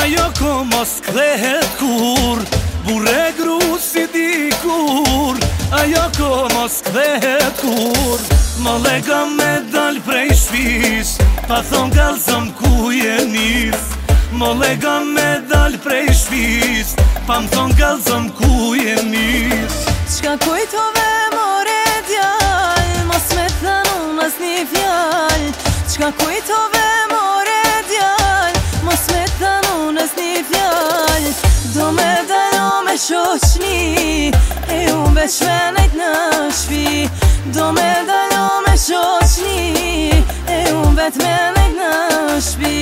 Ajo ko mos klehet kur, burre gru si dikur. Ajo ko mos klehet kur, më lega me dal prej shpis, pa thon galzëm ku je nis. Më lega me dal prej shpis, pa më thon galzëm ku je nis. Qka kujtove more djall, mos me thënë unë as një fjall. Qka kujtove more djall, mos me thënë unë as një fjall. Do me dalo me shoqni, e unë veç me nejt në shpi. Do me dalo me shoqni, e unë vet me nejt në shpi.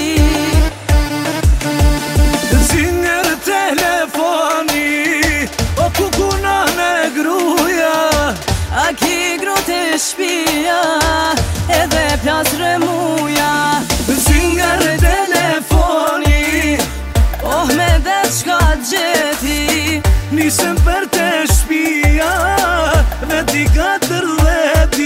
Zinger telefoni, o kukuna me gruja. A ki gru të shpia, edhe plas rëmuja. Zinger telefoni, Oh me dhe qka gjeti, nisëm për të shpia, veti 14.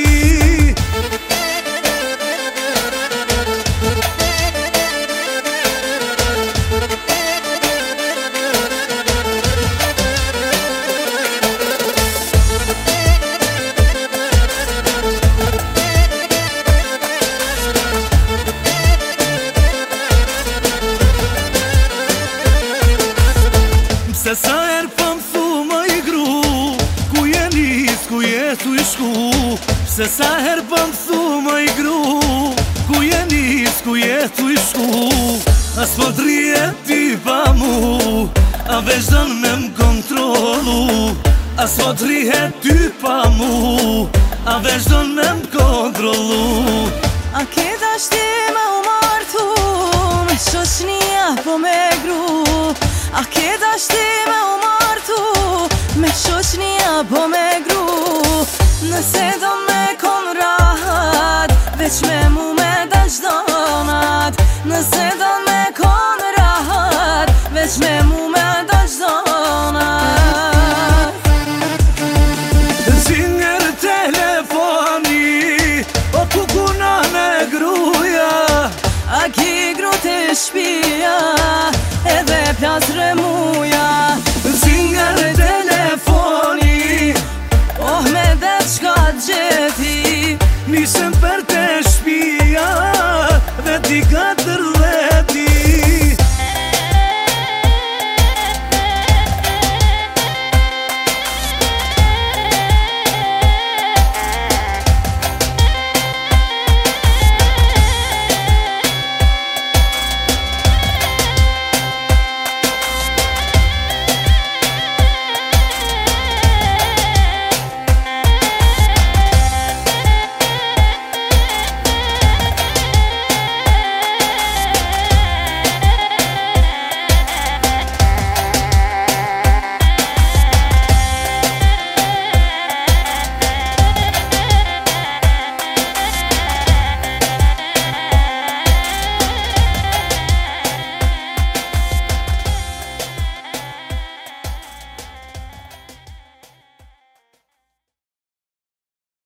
Se sa her po m'thu më i gru, ku je nis, ku je thu i shku. Se sa her po m'thu më i gru, ku je nis, ku je thu i shku. As po t'rije ti pa mu, a veç don me m'kontrolu. As po t'rije ty pa mu, a veç don me m'kontrolu. a ke dashti me u martu, me shoqnia po me gru. A ke dashti me u martu, me shoqnia po me gru. Nëse do me kon rahat, veç me mu me dal qdonat. Nëse do me kon rahat, veç me mu me dal qdonat. Zinger telefoni, o kukuna me gruja. A ki gru të shpia, edhe plas rëmuja. Zinger telefoni, Oh me dhe qka gjeti, nisëm për të shpia, veti 14.